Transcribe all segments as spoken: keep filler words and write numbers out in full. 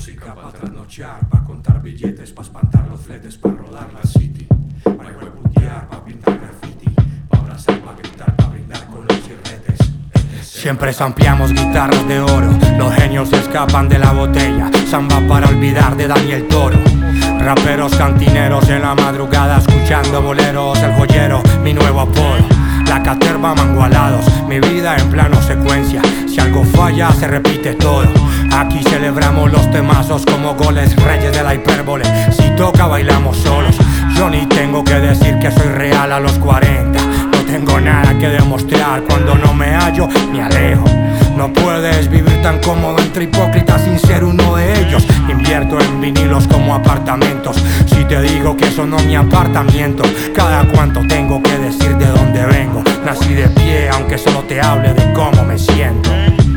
Música pa' trasnochar, pa' contar billetes, pa' espantar los fletes, pa' rodar la city, pa' hueputear, pa' pintar graffiti, pa' abrazar, pa' gritar, pa' brindar con los chirretes. Siempre sampleamos guitarras de oro, los genios se escapan de la botella. Samba para olvidar de Daniel Toro. Raperos cantineros en la madrugada escuchando boleros, el joyero, mi nuevo apodo. La caterva mangualados, mi vida en plano secuencia. Si algo falla se repite todo. Aquí celebramos los temazos como goles, reyes de la hipérbole. Si toca bailamos solos. Yo ni tengo que decir que soy real a los cuarenta. No tengo nada que demostrar, cuando no me hallo me alejo. No puedes vivir tan cómodo entre hipócritas sin ser uno de ellos. Invierto en vinilos como apartamentos. Si te digo que eso no es mi apartamento, cada cuanto tengo que decir de dónde vengo. Nací de pie aunque solo te hable de cómo me siento.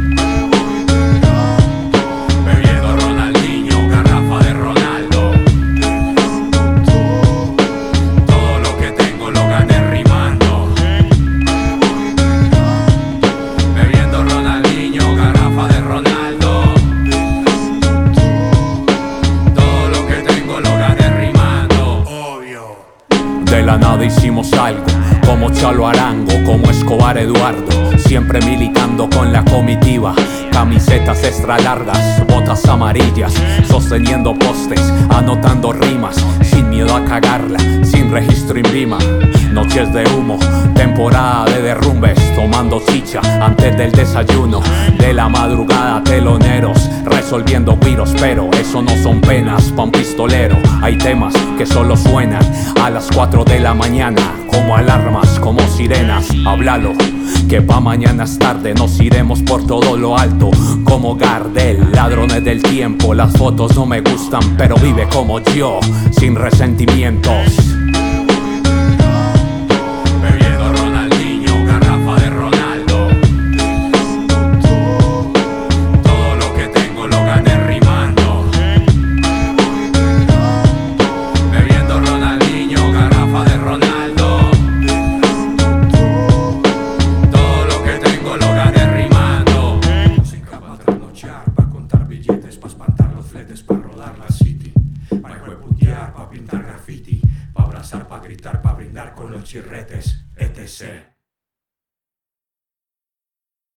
Bebiendo Ronaldinho, garrafa de Ronaldo. Todo lo que tengo lo gané rimando. Bebiendo Ronaldinho, garrafa de Ronaldo. Todo lo que tengo lo gané rimando. Obvio. De la nada hicimos algo, como Chalo Arango, como Escobar Eduardo, siempre militando con la comitiva. Camisetas extra largas, botas amarillas, sosteniendo postes, anotando rimas, sin miedo a cagarla, sin registro en Vima. Noches de humo, temporada de derrumbes, tomando chicha antes del desayuno. De la madrugada teloneros, resolviendo virus, pero eso no son penas pa' un pistolero. Hay temas que solo suenan a las cuatro de la mañana, como alarmas, como sirenas. Háblalo, que pa' mañana es tarde, nos iremos por todo lo alto, como Gardel, ladrones del tiempo. Las fotos no me gustan, pero vive como yo, sin resentimientos. Bebiendo Ronaldinho, garrafa de Ronaldo. Todo lo que tengo lo gané rimando. Bebiendo Ronaldinho, garrafa de Ronaldo. Todo lo que tengo lo gané rimando. Música pa' trasnochar, pa' contar billetes, pa' espantar los fletes, pa' rodar la city, pa' hueputear, pa' pintar graffiti, pa' abrazar, pa' gritar, pa' brindar con los chirretes, etcétera